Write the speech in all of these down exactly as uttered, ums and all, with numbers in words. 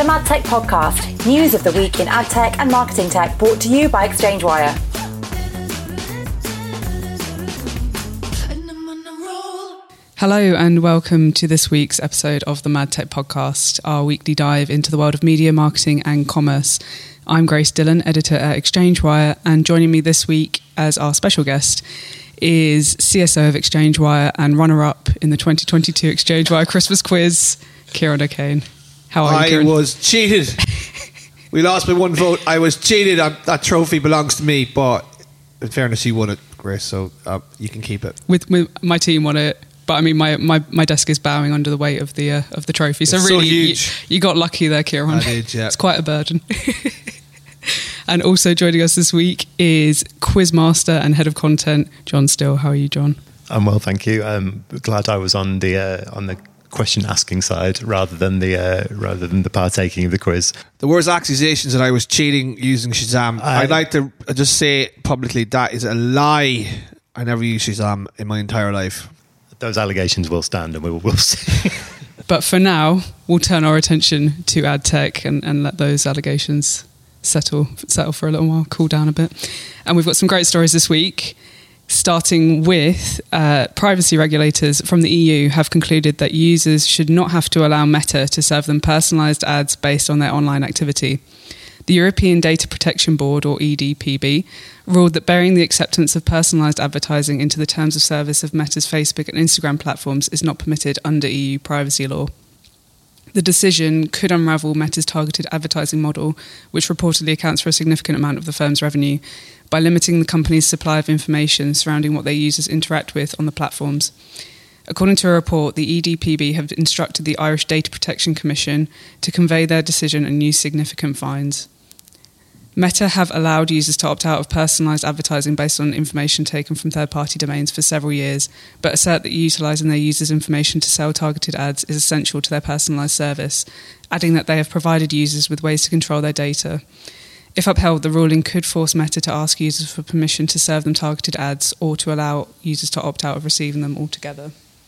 The Mad Tech Podcast, news of the week in ad tech and marketing tech, brought to you by ExchangeWire. Hello and welcome to this week's episode of the Mad Tech Podcast, our weekly dive into the world of media, marketing and commerce. I'm Grace Dillon, editor at ExchangeWire, and joining me this week as our special guest is C S O of ExchangeWire and runner-up in the twenty twenty-two ExchangeWire Christmas quiz, Kieran O'Kane. How are you, Kieran? I was cheated. We lost by one vote. I was cheated. I, that trophy belongs to me, but in fairness, you won it, Grace, so uh, you can keep it. With, with my team won it. But I mean, my, my, my desk is bowing under the weight of the uh, of the trophy. So it's really, so huge. You, you got lucky there, Kieran. I did, yeah. It's quite a burden. And also joining us this week is Quizmaster and Head of Content, John Still. How are you, John? I'm well, thank you. I'm glad I was on the uh, on the question asking side rather than the uh, rather than the partaking of the quiz. There was accusations that I was cheating using Shazam. I, I'd like to just say publicly that is a lie. I never used Shazam in my entire life. Those allegations will stand, and we will we'll see. But for now, we'll turn our attention to ad tech and, and let those allegations settle settle for a little while, cool down a bit. And we've got some great stories this week, starting with uh, privacy regulators from the E U have concluded that users should not have to allow Meta to serve them personalised ads based on their online activity. The European Data Protection Board, or E D P B, ruled that burying the acceptance of personalised advertising into the terms of service of Meta's Facebook and Instagram platforms is not permitted under E U privacy law. The decision could unravel Meta's targeted advertising model, which reportedly accounts for a significant amount of the firm's revenue, by limiting the company's supply of information surrounding what their users interact with on the platforms. According to a report, the E D P B have instructed the Irish Data Protection Commission to convey their decision and use significant fines. Meta have allowed users to opt out of personalised advertising based on information taken from third-party domains for several years, but assert that utilising their users' information to sell targeted ads is essential to their personalised service, adding that they have provided users with ways to control their data. If upheld, the ruling could force Meta to ask users for permission to serve them targeted ads or to allow users to opt out of receiving them altogether.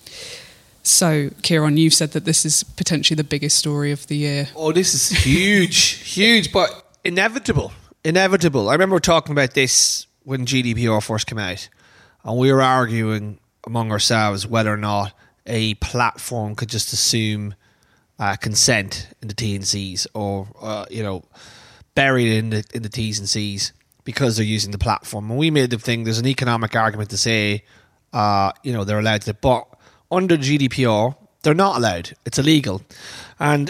So, Kieran, you've said that this is potentially the biggest story of the year. Oh, this is huge, huge, but inevitable. Inevitable. I remember talking about this when G D P R first came out, and we were arguing among ourselves whether or not a platform could just assume uh, consent in the T and Cs, or uh, you know, bury it in the in the T's and C's because they're using the platform. And we made the thing. There's an economic argument to say, uh, you know, they're allowed to, but under G D P R, they're not allowed. It's illegal, and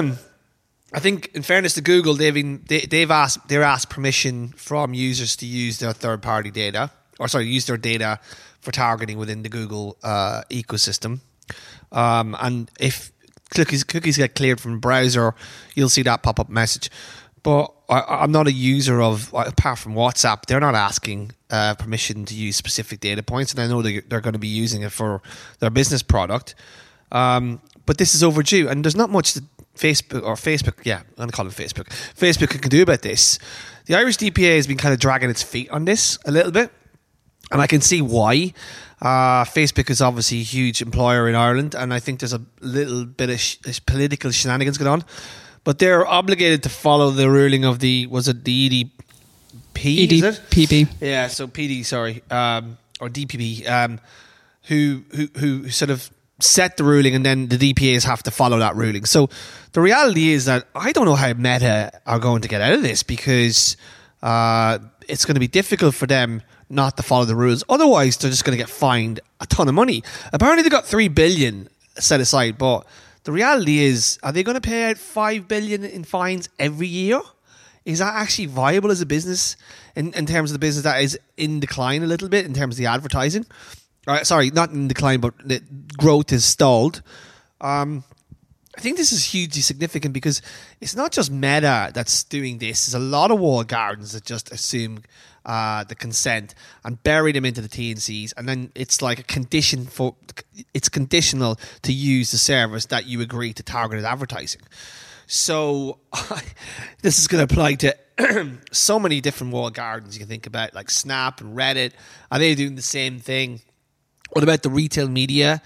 I think, in fairness to Google, they've been, they, they've asked they're asked permission from users to use their third party data, or sorry, use their data for targeting within the Google uh, ecosystem. Um, and if cookies cookies get cleared from the browser, you'll see that pop up message. But I, I'm not a user of, apart from WhatsApp, they're not asking uh, permission to use specific data points, and I know they, they're going to be using it for their business product. Um, but this is overdue, and there's not much that Facebook or Facebook, yeah, I'm going to call it Facebook. Facebook can do about this. The Irish D P A has been kind of dragging its feet on this a little bit, and I can see why. Uh, Facebook is obviously a huge employer in Ireland, and I think there's a little bit of sh- political shenanigans going on. But they're obligated to follow the ruling of the, was it the E D P? E D P B. Yeah, so P D, sorry, um, or D P B, um, who, who, who sort of set the ruling, and then the D P As have to follow that ruling. So the reality is that I don't know how Meta are going to get out of this, because uh, it's going to be difficult for them not to follow the rules. Otherwise, they're just going to get fined a ton of money. Apparently, they got three billion dollars set aside, but the reality is, are they going to pay out five billion dollars in fines every year? Is that actually viable as a business in, in terms of the business that is in decline a little bit in terms of the advertising? Uh, sorry, not in decline, but the growth is stalled. Um, I think this is hugely significant, because it's not just Meta that's doing this. There's a lot of walled gardens that just assume uh, the consent and bury them into the T and Cs, and then it's like a condition for it's conditional to use the service that you agree to targeted advertising. So this is going to apply to so many different walled gardens you can think about, like Snap and Reddit. Are they doing the same thing? What about the retail media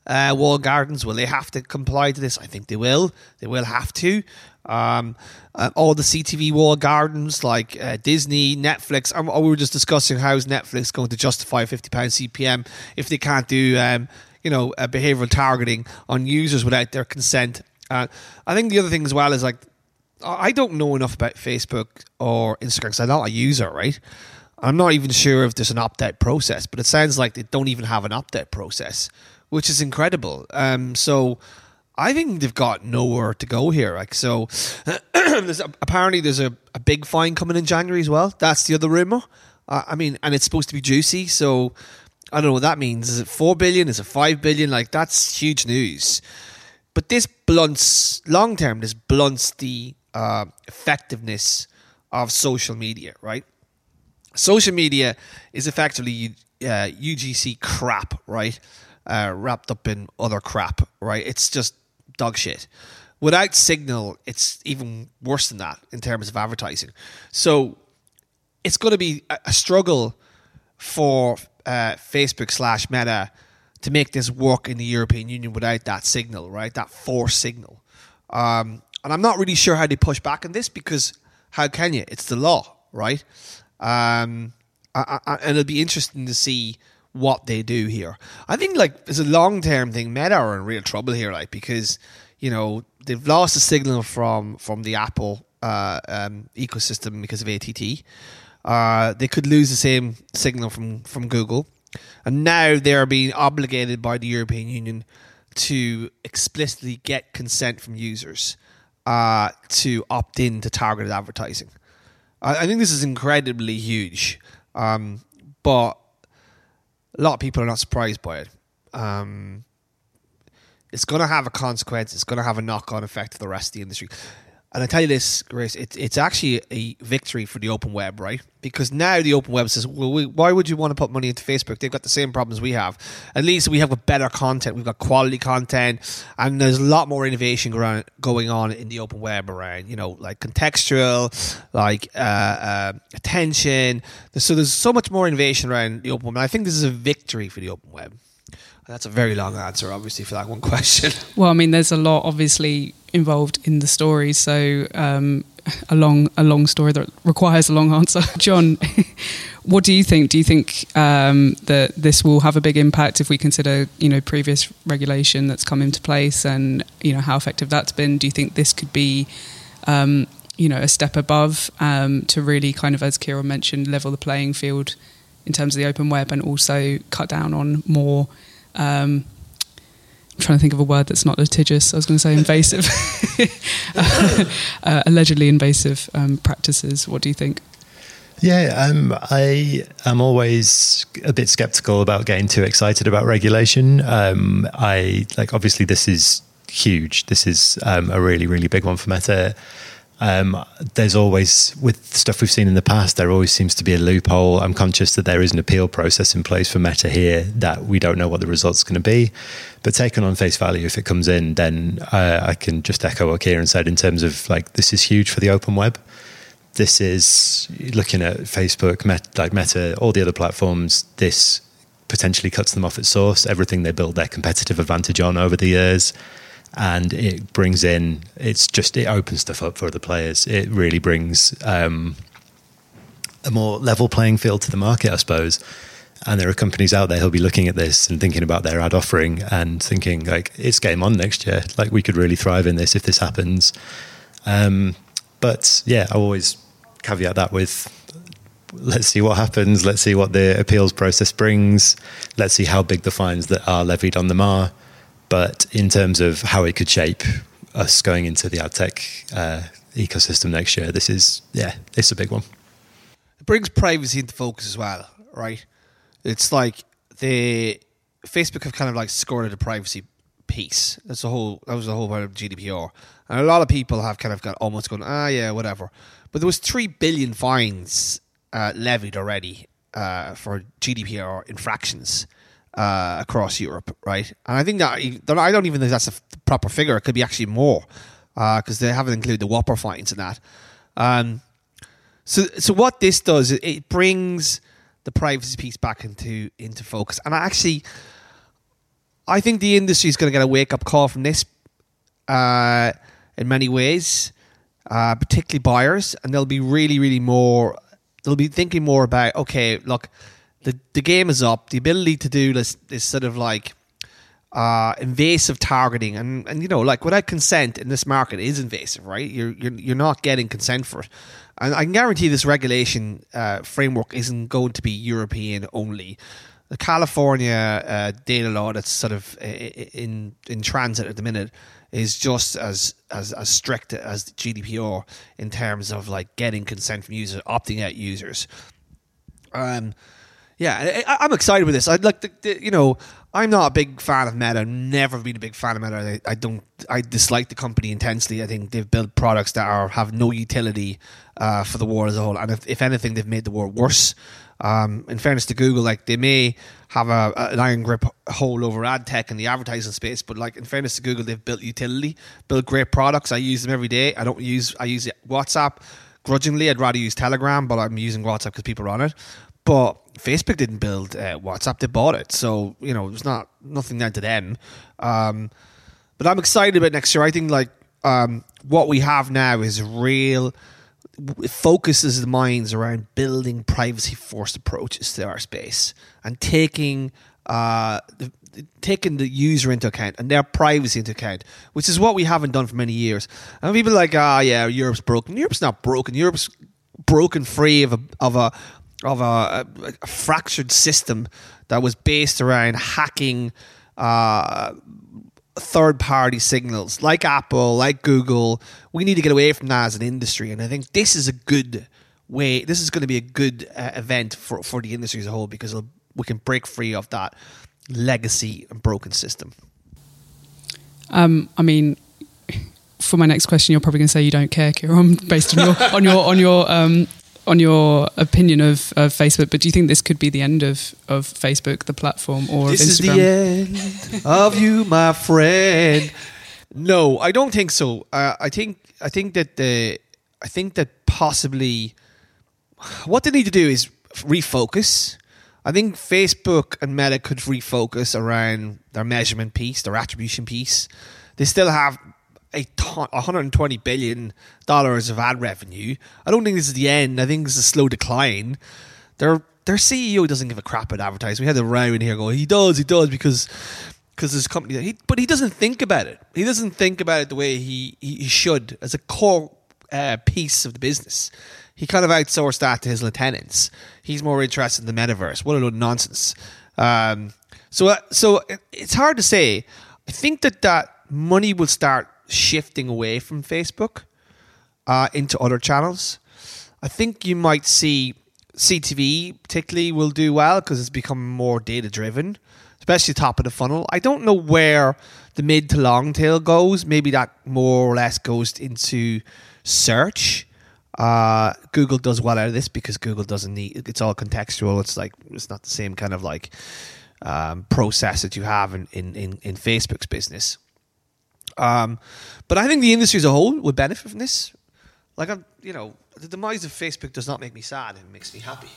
uh, walled gardens, will they have to comply to this? I think they will. They will have to. Um, uh, all the C T V walled gardens like uh, Disney, Netflix. Um, we were just discussing how is Netflix going to justify fifty pounds C P M if they can't do, um, you know, uh, behavioural targeting on users without their consent. Uh, I think the other thing as well is like, I don't know enough about Facebook or Instagram because I'm not a user, right? I'm not even sure if there's an opt-out process, but it sounds like they don't even have an opt-out process, which is incredible. Um, so I think they've got nowhere to go here. Like, so there's a, apparently there's a, a big fine coming in January as well. That's the other rumor. Uh, I mean, and it's supposed to be juicy. So I don't know what that means. Is it four billion? Is it five billion? Like, that's huge news. But this blunts, long term, this blunts the uh, effectiveness of social media, right? Social media is effectively uh, U G C crap, right? Uh, wrapped up in other crap, right? It's just dog shit. Without Signal, it's even worse than that in terms of advertising. So it's going to be a, a struggle for uh, Facebook slash Meta to make this work in the European Union without that signal, right? That force signal. Um, and I'm not really sure how they push back on this because how can you? It's the law, right? Um, I, I, and it'll be interesting to see what they do here. I think like it's a long-term thing. Meta are in real trouble here, like because you know they've lost the signal from from the Apple uh, um, ecosystem because of A T T. Uh, they could lose the same signal from from Google. And now they're being obligated by the European Union to explicitly get consent from users uh, to opt in to targeted advertising. I, I think this is incredibly huge, um, but a lot of people are not surprised by it. Um, it's going to have a consequence. It's going to have a knock-on effect to the rest of the industry. And I tell you this, Grace, it, it's actually a victory for the open web, right? Because now the open web says, well, we, why would you want to put money into Facebook? They've got the same problems we have. At least we have a better content. We've got quality content. And there's a lot more innovation around, going on in the open web around, you know, like contextual, like uh, uh, attention. So there's so much more innovation around the open web. And I think this is a victory for the open web. And that's a very long answer, obviously, for that one question. Well, I mean, there's a lot, obviously, involved in the story. So um, a long, a long story that requires a long answer. John, what do you think? Do you think um, that this will have a big impact if we consider, you know, previous regulation that's come into place and, you know, how effective that's been? Do you think this could be, um, you know, a step above um, to really kind of, as Kieran mentioned, level the playing field in terms of the open web and also cut down on more... Um, I'm trying to think of a word that's not litigious. I was going to say invasive, uh, allegedly invasive um, practices. What do you think? Yeah, um, I am always a bit skeptical about getting too excited about regulation. Um, I like obviously this is huge. This is um, a really, really big one for Meta. Um, there's always, with stuff we've seen in the past, there always seems to be a loophole. I'm conscious that there is an appeal process in place for Meta here that we don't know what the result's going to be. But taken on face value, if it comes in, then uh, I can just echo what Kieran said in terms of like, this is huge for the open web. This is looking at Facebook, Meta, like Meta, all the other platforms. This potentially cuts them off at source, everything they built their competitive advantage on over the years. And it brings in, it's just, it opens stuff up for other players. It really brings um, a more level playing field to the market, I suppose. And there are companies out there who'll be looking at this and thinking about their ad offering and thinking, like, it's game on next year. Like, we could really thrive in this if this happens. Um, but yeah, I always caveat that with, let's see what happens. Let's see what the appeals process brings. Let's see how big the fines that are levied on them are. But in terms of how it could shape us going into the ad tech uh, ecosystem next year, this is, yeah, it's a big one. It brings privacy into focus as well, right? It's like the Facebook have kind of like scored a privacy piece. That's the whole, that was the whole part of G D P R. And a lot of people have kind of got almost gone, ah, yeah, whatever. But there was three billion fines uh, levied already uh, for G D P R infractions. Uh, across Europe, right? And I think that I don't even think that's a proper figure. It could be actually more because uh, they haven't included the Whopper fines in that. Um, so, so what this does, it brings the privacy piece back into into focus. And I actually, I think the industry is going to get a wake-up call from this uh, in many ways, uh, particularly buyers, and they'll be really, really more, they'll be thinking more about, okay, look, the, the game is up. The ability to do this, this sort of like uh, invasive targeting, and, and, you know, like without consent in this market is invasive, right? You're, you're, you're not getting consent for it. And I can guarantee this regulation uh, framework isn't going to be European only. The California uh, data law that's sort of in in transit at the minute is just as, as as strict as the G D P R in terms of like getting consent from users, opting out users. Um, yeah, I, I'm excited with this. I'd like, the, the, you know, I'm not a big fan of Meta. I've never been a big fan of Meta. I, I don't. I dislike the company intensely. I think they've built products that are have no utility uh, for the world as a whole, and if, if anything, they've made the world worse. Um, in fairness to Google, like they may have a, an iron grip hold over ad tech in the advertising space, but like in fairness to Google, they've built utility, built great products. I use them every day. I don't use I use WhatsApp grudgingly. I'd rather use Telegram, but I'm using WhatsApp because people are on it. But Facebook didn't build uh, WhatsApp; they bought it, so you know there's not nothing down to them. Um, but I'm excited about next year. I think like um, what we have now is real. It focuses the minds around building privacy-first approaches to our space and taking uh, the, taking the user into account and their privacy into account, which is what we haven't done for many years. And people are like, ah, oh, yeah, Europe's broken. Europe's not broken. Europe's broken free of a of a of a, a fractured system that was based around hacking Uh, third-party signals like Apple, like Google. We need to get away from that as an industry, and I think this is a good way. This is going to be a good uh, event for, for the industry as a whole because we can break free of that legacy and broken system. Um, I mean, for my next question, you're probably going to say you don't care, Kieran, based on your on your on your um, on your opinion of, of Facebook. But do you think this could be the end of, of Facebook, the platform, or this of Instagram? This is the end of you, my friend. No, I don't think so. Uh, I think I think that the I think that possibly what they need to do is refocus. I think Facebook and Meta could refocus around their measurement piece, their attribution piece. They still have a ton, one hundred twenty billion dollars of ad revenue. I don't think this is the end. I think it's a slow decline. Their their C E O doesn't give a crap about advertising. We had a row in here going, he does, he does, because because his company, he, but he doesn't think about it. He doesn't think about it the way he, he, he should as a core uh, piece of the business. He kind of outsourced that to his lieutenants. He's more interested in the metaverse. What a load of nonsense. Um, so, uh, so it, it's hard to say. I think that that money will start shifting away from Facebook uh, into other channels. I think you might see C T V particularly will do well because it's become more data driven, especially top of the funnel. I don't know where the mid to long tail goes. Maybe that more or less goes into search. Uh, Google does well out of this because Google doesn't need, it's all contextual. It's like, it's not the same kind of like um, process that you have in, in, in, in Facebook's business. Um, but I think the industry as a whole would benefit from this. Like, I'm, you know, the demise of Facebook does not make me sad. It makes me happy.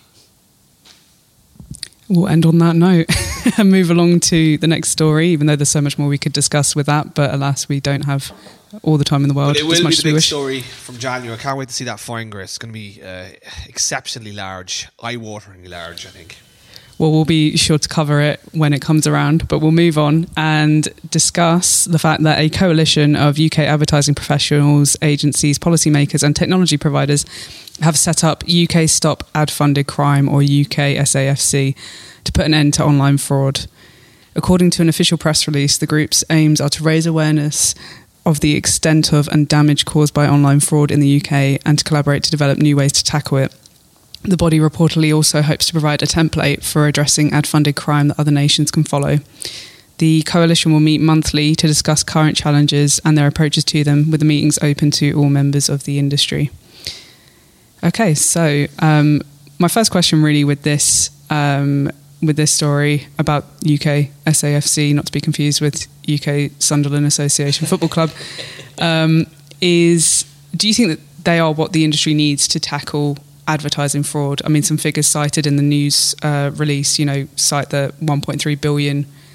We'll end on that note and move along to the next story, even though there's so much more we could discuss with that. But alas, we don't have all the time in the world. But it will as much be the as we big wish. story from January. I can't wait to see that Finder. It's going to be uh, exceptionally large, eye-wateringly large, I think. Well, we'll be sure to cover it when it comes around, but we'll move on and discuss the fact that a coalition of U K advertising professionals, agencies, policymakers and technology providers have set up U K Stop Ad Funded Crime, or U K S A F C, to put an end to online fraud. According to an official press release, the group's aims are to raise awareness of the extent of and damage caused by online fraud in the U K and to collaborate to develop new ways to tackle it. The body reportedly also hopes to provide a template for addressing ad-funded crime that other nations can follow. The coalition will meet monthly to discuss current challenges and their approaches to them, with the meetings open to all members of the industry. Okay, so um, my first question really with this um, with this story about U K S A F C, not to be confused with U K Sunderland Association Football Club, um, is do you think that they are what the industry needs to tackle advertising fraud? I mean, some figures cited in the news uh, release, you know, cite that one point three billion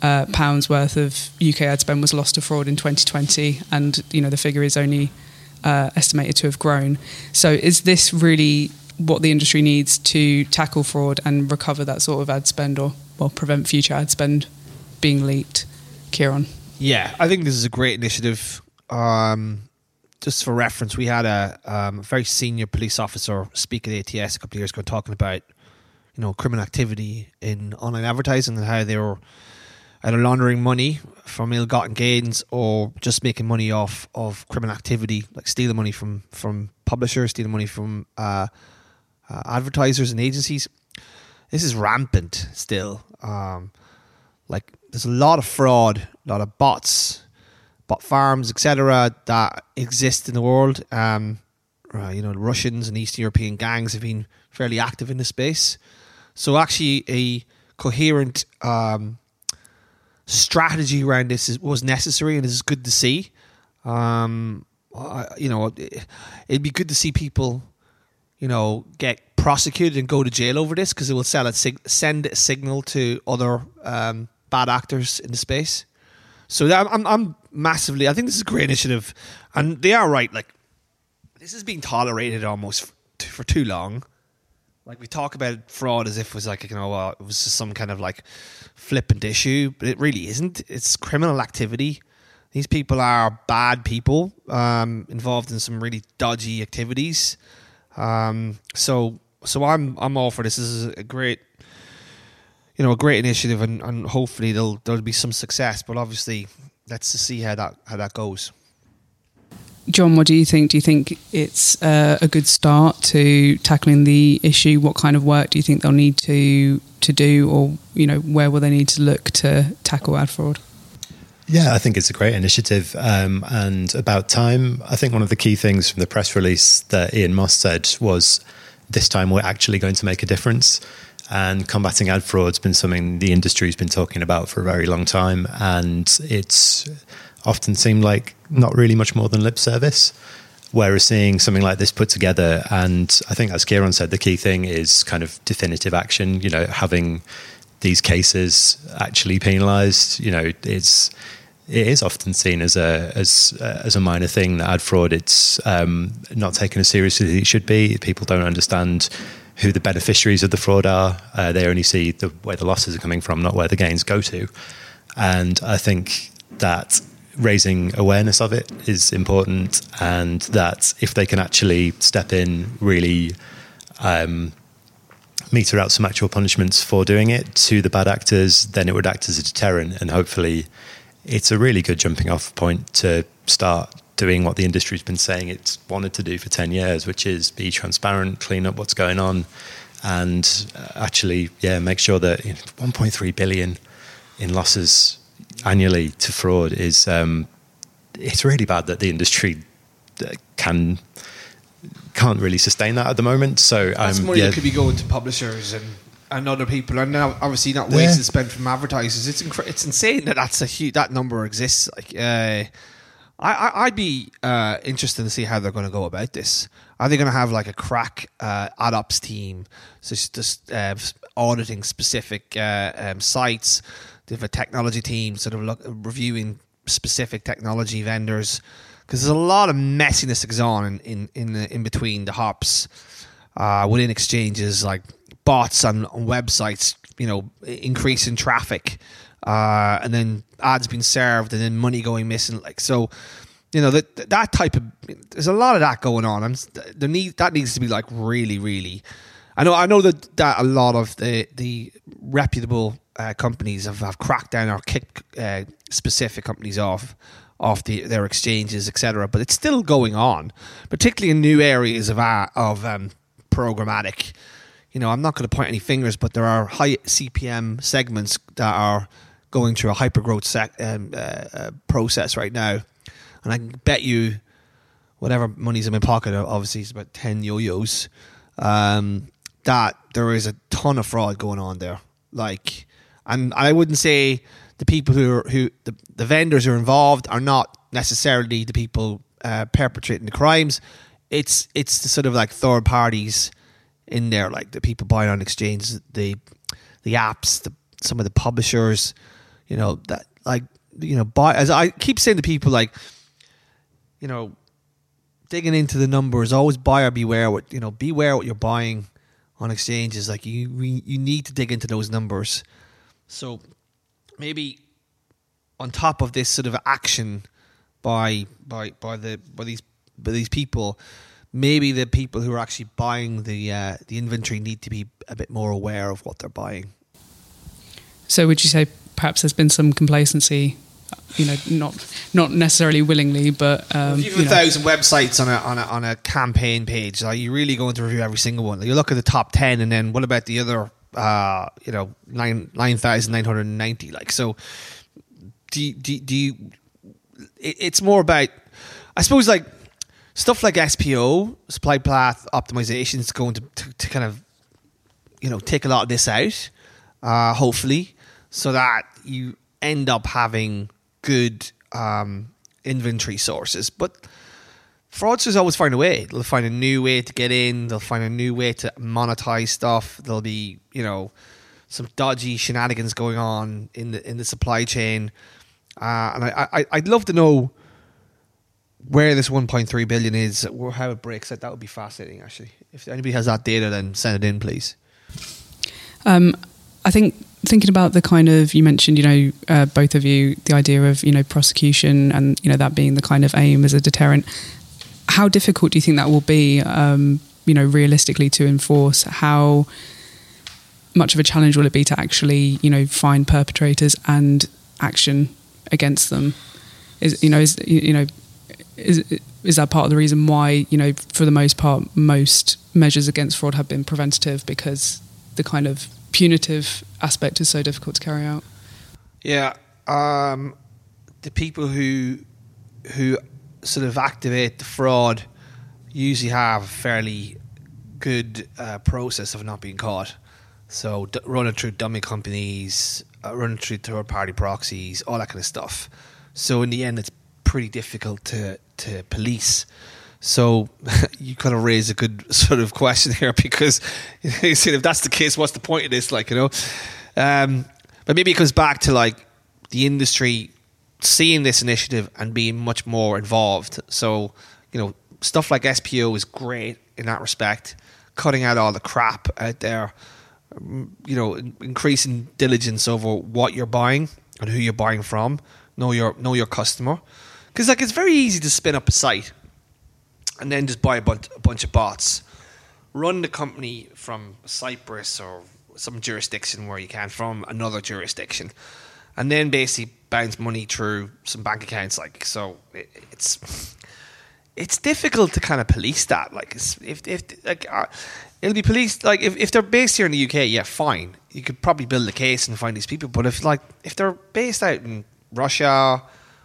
uh, pounds worth of U K ad spend was lost to fraud in twenty twenty, and you know the figure is only uh, estimated to have grown. So is this really what the industry needs to tackle fraud and recover that sort of ad spend, or well, prevent future ad spend being leaked? Kieran? Yeah, I think this is a great initiative. Um, just for reference, we had a um, very senior police officer speak at A T S a couple of years ago talking about, you know, criminal activity in online advertising and how they were either laundering money from ill-gotten gains or just making money off of criminal activity, like stealing money from, from publishers, stealing money from uh, uh, advertisers and agencies. This is rampant still. Um, like there's a lot of fraud, a lot of bots, bot farms, et cetera, that exist in the world. Um, uh, you know, the Russians and Eastern European gangs have been fairly active in this space. So actually, a coherent um, strategy around this is, was necessary, and this is good to see. Um, uh, you know, it, it'd be good to see people, you know, get prosecuted and go to jail over this, because it will sell a sig- send a signal to other um, bad actors in the space. So that, I'm, I'm massively. I think this is a great initiative, and they are right. Like, this has been tolerated almost f- for too long. Like, we talk about fraud as if it was like, you know, uh, it was just some kind of like flippant issue, but it really isn't. It's criminal activity. These people are bad people um, involved in some really dodgy activities. Um, so, so I'm I'm all for this. This is a great, you know, a great initiative, and, and hopefully there'll there'll be some success. But obviously, let's see how that how that goes. John, what do you think? Do you think it's uh, a good start to tackling the issue? What kind of work do you think they'll need to to do, or you know, where will they need to look to tackle ad fraud? Yeah, I think it's a great initiative, um, and about time. I think one of the key things from the press release that Ian Moss said was, this time we're actually going to make a difference. And combating ad fraud's been something the industry's been talking about for a very long time, and it's often seemed like not really much more than lip service. Whereas seeing something like this put together, and I think, as Kieran said, the key thing is kind of definitive action. You know, having these cases actually penalised. You know, it's it is often seen as a as as a minor thing, that ad fraud. It's um, not taken as seriously as it should be. People don't understand who the beneficiaries of the fraud are. Uh, they only see the where the losses are coming from, not where the gains go to. And I think that raising awareness of it is important, and that if they can actually step in, really um, meter out some actual punishments for doing it to the bad actors, then it would act as a deterrent, and hopefully it's a really good jumping off point to start doing what the industry's been saying it's wanted to do for ten years, which is be transparent, clean up what's going on, and actually, yeah, make sure that, you know, one point three billion in losses annually to fraud is, um, it's really bad that the industry can, can't really sustain that at the moment. So that's um, money yeah. that could be going to publishers and, and other people, and now obviously not wasted yeah. spend from advertisers. It's inc- it's insane that that's a huge, that number exists. Like, uh, I, I, I'd be uh, interested to see how they're going to go about this. Are they going to have like a crack uh, ad ops team, so it's just uh, auditing specific uh, um, sites? They have a technology team sort of look, reviewing specific technology vendors, because there's a lot of messiness that goes on in in in, the, in between the hops uh, within exchanges, like bots on, on websites, you know, increasing traffic. Uh, and then ads being served, and then money going missing. Like, so, you know, that that type of, there's a lot of that going on, and the need that needs to be like really, really. I know, I know that, that a lot of the the reputable uh, companies have, have cracked down or kicked uh, specific companies off off the, their exchanges, et cetera. But it's still going on, particularly in new areas of uh, of um, programmatic. You know, I'm not going to point any fingers, but there are high C P M segments that are going through a hyper-growth sec- um, uh, uh, process right now. And I can bet you whatever money's in my pocket, obviously it's about ten yo-yos, um, that there is a ton of fraud going on there. Like, and I wouldn't say the people who are, who the, the vendors who are involved are not necessarily the people uh, perpetrating the crimes. It's it's the sort of like third parties in there, like the people buying on exchanges, the the apps, the some of the publishers, You know, that like, you know, buy, as I keep saying to people, like, you know, digging into the numbers, always buyer beware what, you know, beware what you're buying on exchanges. Like you, you need to dig into those numbers. So maybe on top of this sort of action by, by, by the, by these, by these people, maybe the people who are actually buying the, uh, the inventory need to be a bit more aware of what they're buying. So would you say perhaps there's been some complacency, you know, not not necessarily willingly, but um, if you have you a know. thousand websites on a on a on a campaign page, are you really going to review every single one? You look at the top ten, and then what about the other, uh, you know, nine nine thousand nine hundred and ninety? Like, so do you, do you, do you? It, it's more about, I suppose, like stuff like S P O, supply path optimization, is going to, to to kind of, you know, take a lot of this out, uh, hopefully, so that you end up having good um, inventory sources. But fraudsters always find a way. They'll find a new way to get in. They'll find a new way to monetize stuff. There'll be, you know, some dodgy shenanigans going on in the in the supply chain. Uh, and I, I, I'd love to know where this one point three billion is, or how it breaks out. That would be fascinating, actually. If anybody has that data, then send it in, please. Um, I think thinking about the kind of, you mentioned, you know, uh, both of you, the idea of, you know, prosecution and, you know, that being the kind of aim as a deterrent. How difficult do you think that will be, um, you know, realistically to enforce? How much of a challenge will it be to actually, you know, find perpetrators and action against them? Is, you know, is, you know, is, is that part of the reason why, you know, for the most part, most measures against fraud have been preventative, because the kind of punitive aspect is so difficult to carry out? Yeah, um, the people who who sort of activate the fraud usually have a fairly good uh, process of not being caught. So d- run it through dummy companies, uh, run it through third-party proxies, all that kind of stuff. So in the end, it's pretty difficult to to police. So you kind of raise a good sort of question here, because you see, if that's the case, what's the point of this? Like, you know, um, but maybe it comes back to like the industry seeing this initiative and being much more involved. So, you know, stuff like S P O is great in that respect, cutting out all the crap out there, you know, increasing diligence over what you're buying and who you're buying from. Know your know your customer, because like it's very easy to spin up a site and then just buy a bunch, a bunch of bots, run the company from Cyprus or some jurisdiction where you can, from another jurisdiction, and then basically bounce money through some bank accounts. Like, so it, it's it's difficult to kind of police that. Like, it's, if if like uh, it'll be policed. Like, if, if they're based here in the U K, yeah, fine, you could probably build a case and find these people. But if like if they're based out in Russia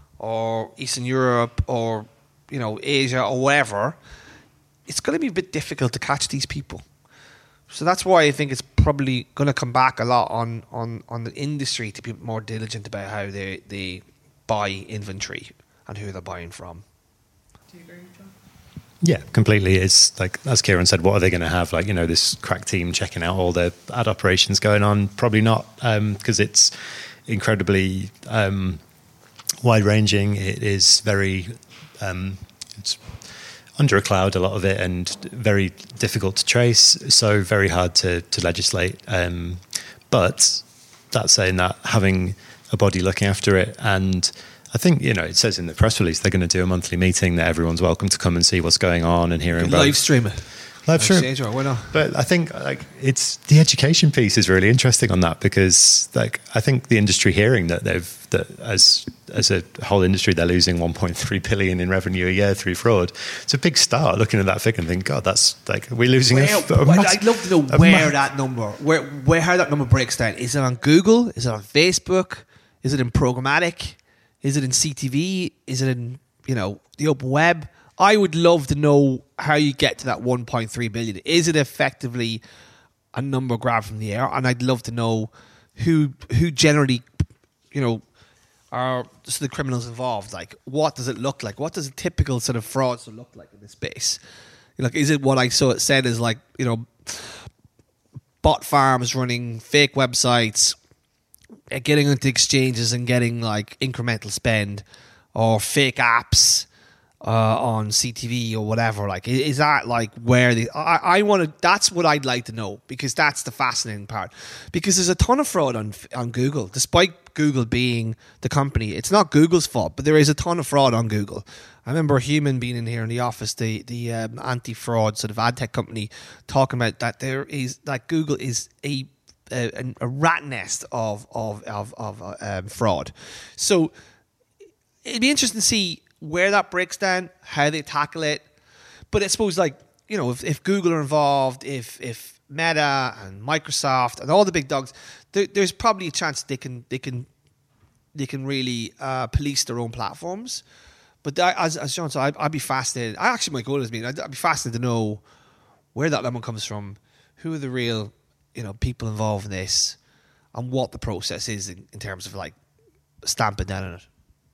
or Eastern Europe or, you know, Asia or wherever, it's going to be a bit difficult to catch these people. So that's why I think it's probably going to come back a lot on, on, on the industry to be more diligent about how they, they buy inventory and who they're buying from. Do you agree, John? Yeah, completely. It's like, as Kieran said, what are they going to have? Like, you know, this crack team checking out all the ad operations going on? Probably not, because um, it's incredibly um, wide-ranging. It is very... Um, it's under a cloud, a lot of it, and very difficult to trace, so very hard to, to legislate. Um, but that's saying that, having a body looking after it, and I think, you know, it says in the press release they're going to do a monthly meeting that everyone's welcome to come and see what's going on and hearing about. Live stream it. Live stream. Why not? But I think like it's the education piece is really interesting on that, because like I think the industry hearing that they've that as as a whole industry they're losing one point three billion in revenue a year through fraud. It's a big start looking at that figure and think, God, that's like we're losing. Where, a, a mass, I'd love to know where mass, that number, where where how that number breaks down. Is it on Google? Is it on Facebook? Is it in programmatic? Is it in C T V? Is it in, you know, the open web? I would love to know how you get to that one point three billion. Is it effectively a number grabbed from the air? And I'd love to know who who generally, you know, are just the criminals involved. Like, what does it look like? What does a typical sort of fraudster look like in this space? Like, is it what I saw it said is like, you know, bot farms running fake websites, uh, getting into exchanges and getting like incremental spend or fake apps uh, on C T V or whatever. Like, i- is that like where the I, I want to? That's what I'd like to know, because that's the fascinating part. Because there's a ton of fraud on on Google, despite Google being the company. It's not Google's fault, but there is a ton of fraud on Google. I remember a human being in here in the office, the the um, anti-fraud sort of ad tech company, talking about that there is like Google is a a, a rat nest of of of, of uh, um, fraud. So it'd be interesting to see where that breaks down, how they tackle it. But I suppose, like, you know, if, if Google are involved, if if Meta and Microsoft and all the big dogs, there, there's probably a chance they can they can they can really uh, police their own platforms. But that, as as John said, I'd, I'd be fascinated. I actually might go to this meeting. I'd, I'd be fascinated to know where that lemon comes from, who are the real, you know, people involved in this, and what the process is in, in terms of like stamping down on it.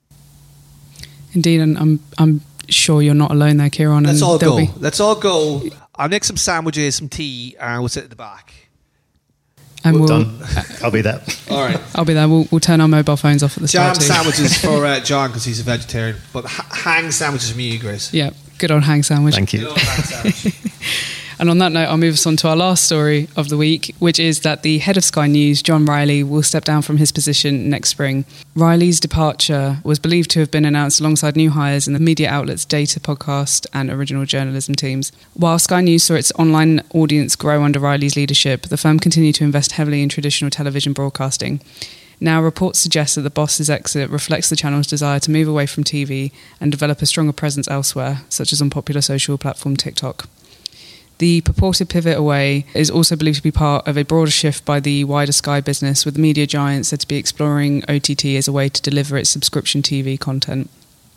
Indeed, and I'm I'm sure you're not alone there, Kieran. Let's and all go. be- Let's all go. I'll make some sandwiches, some tea, and we'll sit at the back. and we'll, Done. I'll be there. All right. I'll be there. We'll, we'll turn our mobile phones off at the Jam start too. sandwiches for uh, John because he's a vegetarian, but h- hang sandwiches from you, Grace. Yeah, good old hang sandwich. Thank you. You know, hang sandwich. And on that note, I'll move us on to our last story of the week, which is that the head of Sky News, John Riley, will step down from his position next spring. Riley's departure was believed to have been announced alongside new hires in the media outlets Data Podcast and Original Journalism teams. While Sky News saw its online audience grow under Riley's leadership, the firm continued to invest heavily in traditional television broadcasting. Now, reports suggest that the boss's exit reflects the channel's desire to move away from T V and develop a stronger presence elsewhere, such as on popular social platform TikTok. The purported pivot away is also believed to be part of a broader shift by the wider Sky business, with the media giant said to be exploring O T T as a way to deliver its subscription T V content.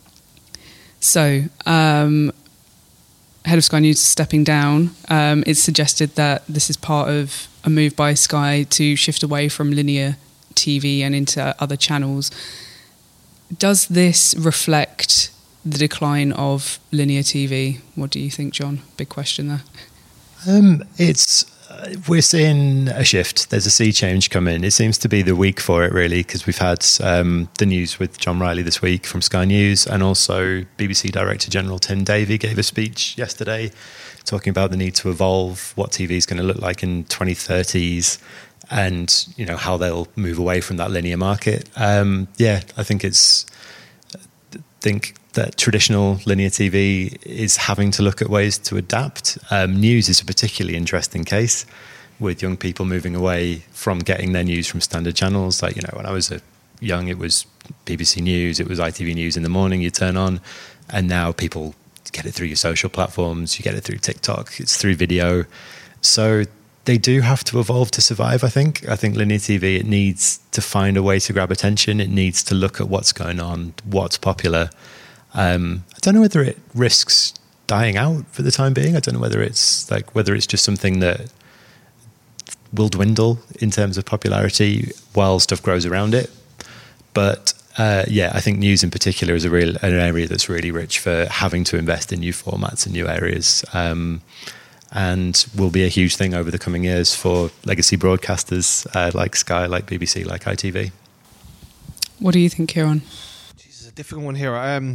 So, um, head of Sky News stepping down. Um, it's suggested that this is part of a move by Sky to shift away from linear T V and into other channels. Does this reflect the decline of linear T V? What do you think, John? Big question there. Um, it's uh, we're seeing a shift. There's a sea change coming. It seems to be the week for it, really, because we've had um, the news with John Riley this week from Sky News, and also B B C Director General Tim Davie gave a speech yesterday talking about the need to evolve, what T V is going to look like in twenty thirties, and you know how they'll move away from that linear market. Um, yeah, I think it's I think. that traditional linear T V is having to look at ways to adapt. Um, news is a particularly interesting case, with young people moving away from getting their news from standard channels. Like, you know, when I was a young, it was B B C News, it was I T V News in the morning you turn on, and now people get it through your social platforms, you get it through TikTok, it's through video. So they do have to evolve to survive, I think. I think linear T V, it needs to find a way to grab attention. It needs to look at what's going on, what's popular. Um, I don't know whether it risks dying out for the time being. I don't know whether it's like whether it's just something that will dwindle in terms of popularity while stuff grows around it. But uh, yeah, I think news in particular is a real an area that's really rich for having to invest in new formats and new areas, um, and will be a huge thing over the coming years for legacy broadcasters uh, like Sky, like B B C, like I T V. What do you think, Kieran? It's a difficult one here. Um,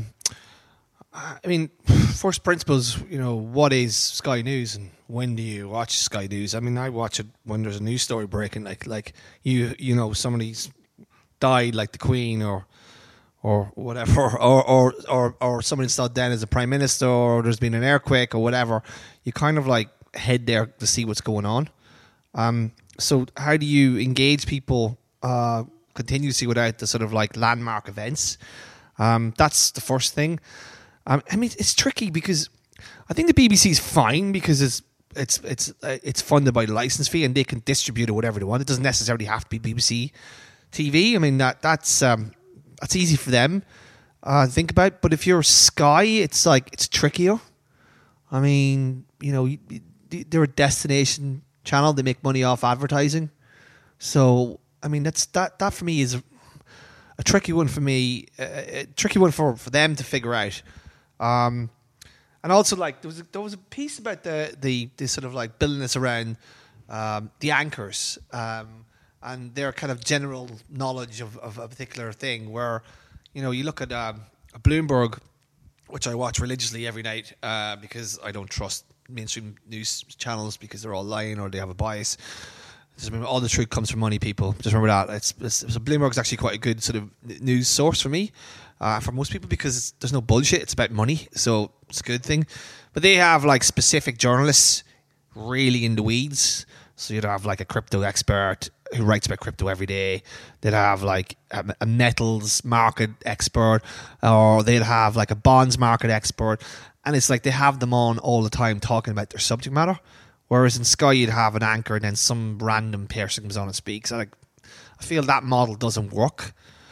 I mean, first principles, you know, what is Sky News and when do you watch Sky News? I mean, I watch it when there's a news story breaking, like like you you know, somebody's died, like the Queen or or whatever, or or or, or somebody's still dead as a Prime Minister, or there's been an earthquake or whatever. You kind of like head there to see what's going on. Um, so how do you engage people uh, continuously without the sort of like landmark events? Um, that's the first thing. Um, I mean, it's tricky because I think the B B C is fine because it's it's it's uh, it's funded by the license fee and they can distribute it whatever they want. It doesn't necessarily have to be B B C T V. I mean, that that's um, that's easy for them uh, to think about. But if you're Sky, it's like it's trickier. I mean, you know, they're a destination channel. They make money off advertising. So, I mean, that's that that for me is a, a tricky one for me, a, a tricky one for, for them to figure out. Um, and also, like there was a, there was a piece about the the, the sort of like building this around um, the anchors um, and their kind of general knowledge of, of a particular thing. Where, you know, you look at um, Bloomberg, which I watch religiously every night uh, because I don't trust mainstream news channels because they're all lying or they have a bias. Just remember, all the truth comes from money, people. Just remember that. It's, it's, so Bloomberg's actually quite a good sort of news source for me, uh, for most people, because it's, there's no bullshit. It's about money, so it's a good thing. But they have like specific journalists really in the weeds. So you'd have like a crypto expert who writes about crypto every day. They'd have like a, a metals market expert, or they'd have like a bonds market expert. And it's like they have them on all the time talking about their subject matter. Whereas in Sky, you'd have an anchor and then some random person comes on and speaks. I, like, I feel that model doesn't work.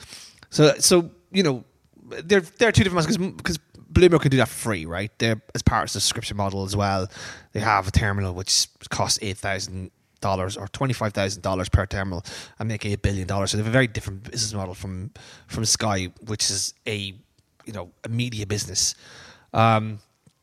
So, so you know, they're, they're two different models because Bloomberg can do that for free, right? They're as part of the subscription model as well. They have a terminal which costs eight thousand dollars or twenty-five thousand dollars per terminal and make eight billion dollars. So they have a very different business model from, from Sky, which is a, you know, a media business. Um,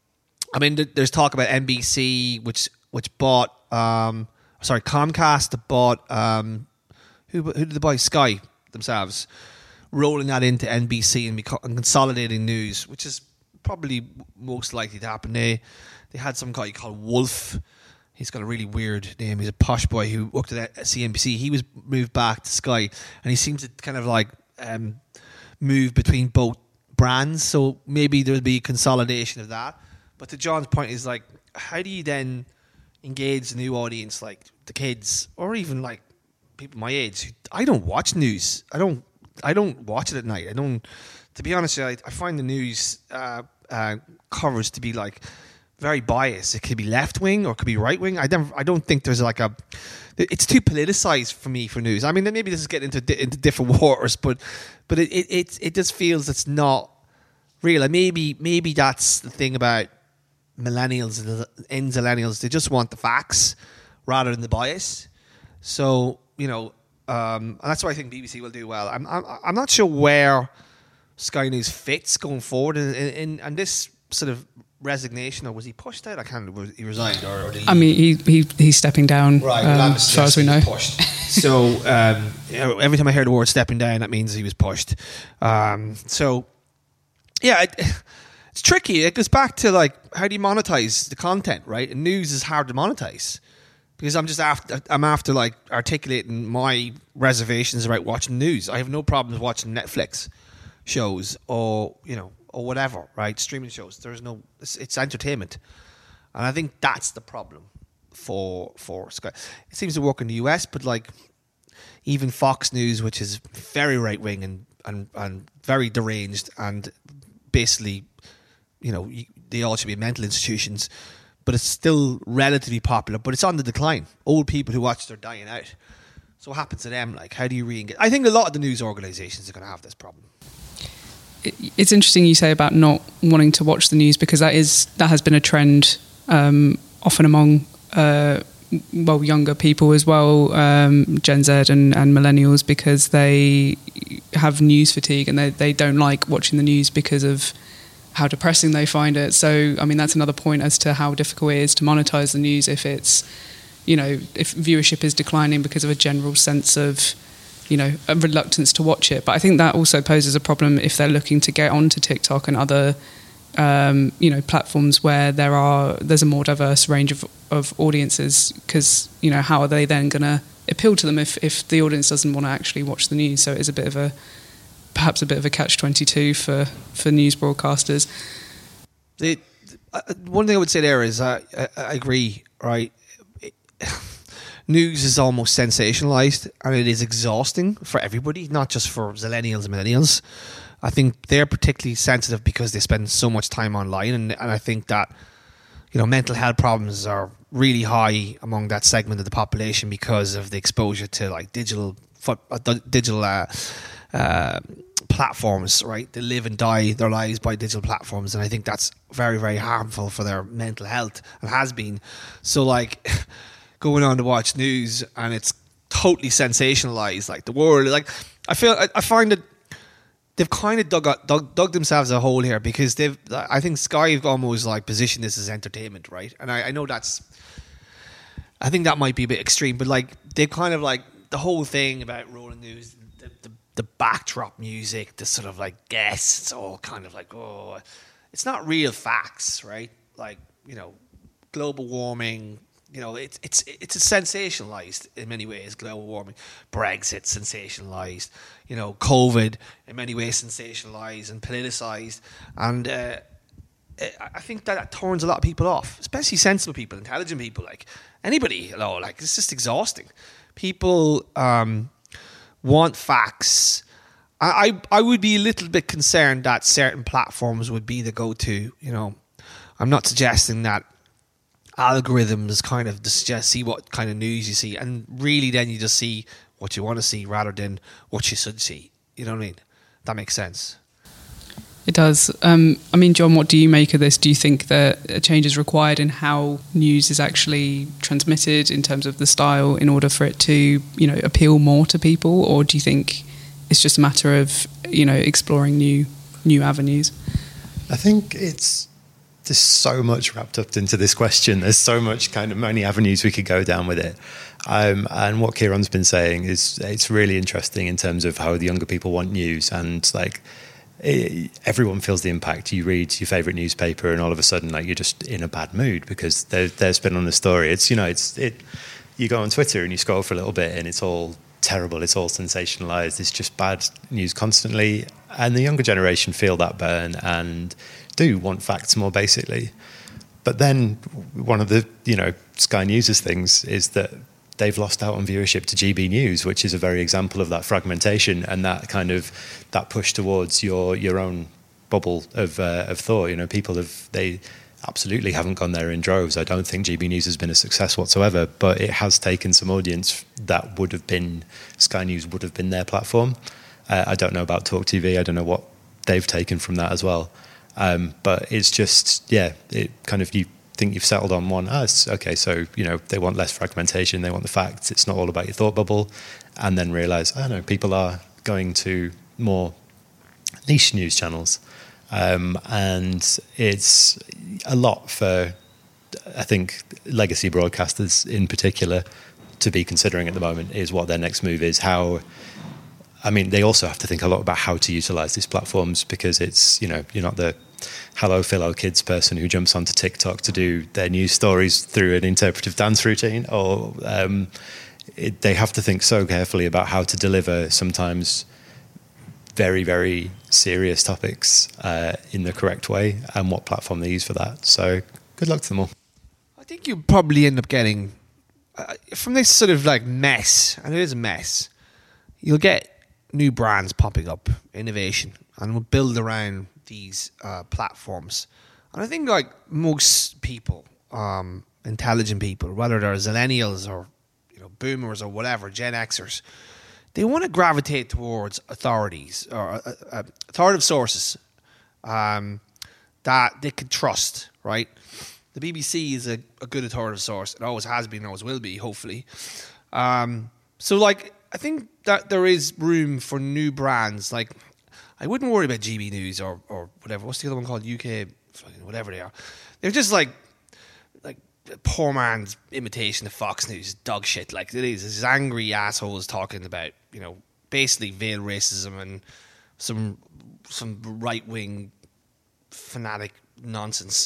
I mean, there's talk about N B C, which... which bought, um, sorry, Comcast bought, um, who, who did they buy? Sky themselves, rolling that into N B C and, beco- and consolidating news, which is probably most likely to happen. They, they had some guy called Wolf. He's got a really weird name. He's a posh boy who worked at C N B C. He was moved back to Sky, and he seems to kind of like um, move between both brands. So maybe there'll be consolidation of that. But to John's point is like, how do you then engage a new audience like the kids or even like people my age? I don't watch news. I don't. I don't watch it at night. I don't. To be honest, I, I find the news uh, uh, coverage to be like very biased. It could be left wing or it could be right wing. I don't. I don't think there's like a. It's too politicized for me for news. I mean, maybe this is getting into into different waters, but but it it it, it just feels it's not real. And maybe maybe that's the thing about millennials and zillennials. They just want the facts rather than the bias. So, you know, um, and that's why I think B B C will do well. I'm I'm, I'm not sure where Sky News fits going forward in, in, in this sort of resignation, or was he pushed out? I can't remember. Was he resigned, or, or did he, I mean, he, he he's stepping down. Right, um, well, as far as we know. Pushed. So um, you know, every time I hear the word "stepping down," that means he was pushed. Um, so yeah. It, It's tricky. It goes back to like, how do you monetize the content, right? And news is hard to monetize because I'm just after I'm after like articulating my reservations about watching news. I have no problems watching Netflix shows or you know or whatever, right? Streaming shows. There's no. It's, it's entertainment, and I think that's the problem for for Sky. It seems to work in the U S, but like even Fox News, which is very right wing and and and very deranged and basically, you know, they all should be mental institutions, but it's still relatively popular, but it's on the decline. Old people who watch, they're dying out. So what happens to them? Like, how do you re-engage? I think a lot of the news organisations are going to have this problem. It, it's interesting you say about not wanting to watch the news, because that is that has been a trend um, often among uh, well younger people as well, um, Gen Z and, and millennials, because they have news fatigue and they, they don't like watching the news because of how depressing they find it. So, I mean, that's another point as to how difficult it is to monetize the news if it's, you know, if viewership is declining because of a general sense of, you know, a reluctance to watch it. But I think that also poses a problem if they're looking to get onto TikTok and other, um, you know, platforms where there are there's a more diverse range of, of audiences, because, you know, how are they then going to appeal to them if, if the audience doesn't want to actually watch the news? So it is a bit of a perhaps a bit of a catch twenty-two for, for news broadcasters. The, uh, one thing I would say there is uh, I, I agree, right? It, news is almost sensationalized and it is exhausting for everybody, not just for millennials and millennials. I think they're particularly sensitive because they spend so much time online, and, and I think that, you know, mental health problems are really high among that segment of the population because of the exposure to like digital foot, uh, digital uh, uh, platforms, right? They live and die their lives by digital platforms, and I think that's very, very harmful for their mental health, and has been. So like going on to watch news and it's totally sensationalized, like the world, like I feel I, I find that they've kind of dug, dug dug themselves a hole here, because they've I think Sky have almost like positioned this as entertainment, right? And I, I know that's I think that might be a bit extreme, but like they've kind of like the whole thing about rolling news, the, the, the backdrop music, the sort of like guests, it's all kind of like, oh, it's not real facts, right? Like, you know, global warming, you know, it's it's it's sensationalized in many ways. Global warming, Brexit sensationalized, you know, COVID in many ways sensationalized and politicized, and uh, I think that, that turns a lot of people off, especially sensible people, intelligent people, like anybody. You know, like it's just exhausting. People um, want facts. I, I I would be a little bit concerned that certain platforms would be the go-to. You know, I'm not suggesting that algorithms kind of just see what kind of news you see, and really then you just see what you want to see rather than what you should see. You know what I mean? That makes sense. It does. Um, I mean, John, what do you make of this? Do you think that a change is required in how news is actually transmitted in terms of the style in order for it to, you know, appeal more to people? Or do you think it's just a matter of, you know, exploring new new avenues? I think it's there's so much wrapped up into this question. There's so much kind of many avenues we could go down with it. Um, and what Kieran's been saying is it's really interesting in terms of how the younger people want news, and like it, everyone feels the impact. You read your favorite newspaper and all of a sudden like you're just in a bad mood because they're, they're spin on the story. It's, you know, it's it. You go on Twitter and you scroll for a little bit and it's all terrible. It's all sensationalized. It's just bad news constantly. And the younger generation feel that burn and do want facts more basically. But then one of the, you know, Sky News' things is that they've lost out on viewership to G B News, which is a very example of that fragmentation and that kind of that push towards your your own bubble of uh, of thought. You know, people have they absolutely haven't gone there in droves. I don't think G B News has been a success whatsoever, but it has taken some audience that would have been Sky News would have been their platform. Uh, I don't know about Talk T V. I don't know what they've taken from that as well. Um, but it's just yeah, it kind of you. think you've settled on one. Ah, it's okay, so you know they want less fragmentation, they want the facts, it's not all about your thought bubble, and then realize I oh, know people are going to more niche news channels, um, and it's a lot for I think legacy broadcasters in particular to be considering at the moment is what their next move is. How I mean, they also have to think a lot about how to utilize these platforms because it's, you know, you're not the Hello Philo Kids person who jumps onto TikTok to do their news stories through an interpretive dance routine, or um, it, they have to think so carefully about how to deliver sometimes very, very serious topics uh, in the correct way and what platform they use for that. So good luck to them all. I think you probably end up getting, uh, from this sort of like mess, and it is a mess, you'll get new brands popping up, innovation, and will build around these uh, platforms. And I think like most people, um, intelligent people, whether they're millennials or you know boomers or whatever, Gen Xers, they want to gravitate towards authorities or uh, uh, authoritative sources um, that they can trust, right? The B B C is a, a good authoritative source. It always has been, always will be, hopefully. Um, so like, I think that there is room for new brands. Like, I wouldn't worry about G B News or, or whatever. What's the other one called? U K, whatever they are. They're just like like poor man's imitation of Fox News, dog shit. Like it is. It's angry assholes talking about, you know, basically veiled racism and some some right wing fanatic nonsense.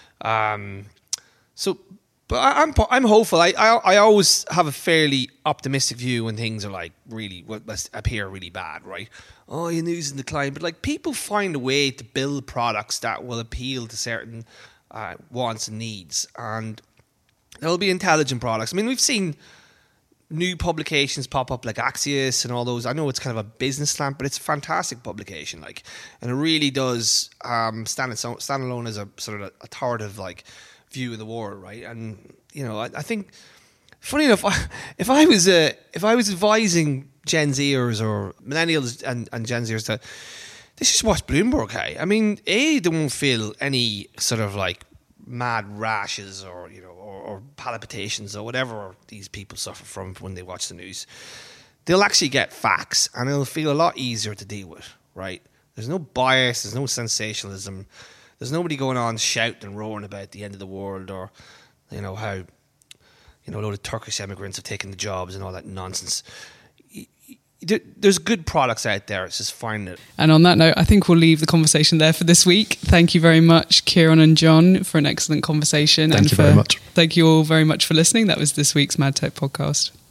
Um, so. But I, I'm I'm hopeful. I, I I always have a fairly optimistic view when things are like really what must appear really bad, right? Oh, your news in decline, but like people find a way to build products that will appeal to certain uh, wants and needs, and there'll be intelligent products. I mean, we've seen new publications pop up like Axios and all those. I know it's kind of a business slant, but it's a fantastic publication, like, and it really does um, stand its own, stand alone as a sort of authoritative like view of the world, right? And you know, I, I think, funny enough, if I was uh, if I was advising Gen Zers or millennials and, and Gen Zers that they should watch Bloomberg, hey, I mean, A, they won't feel any sort of like mad rashes or you know or, or palpitations or whatever these people suffer from when they watch the news. They'll actually get facts, and it'll feel a lot easier to deal with, right? There's no bias, there's no sensationalism. There's nobody going on shouting and roaring about the end of the world or, you know, how, you know, a load of Turkish immigrants have taken the jobs and all that nonsense. There's good products out there. It's just finding it. And on that note, I think we'll leave the conversation there for this week. Thank you very much, Kieran and John, for an excellent conversation. Thank and you for, very much. Thank you all very much for listening. That was this week's Mad Tech Podcast.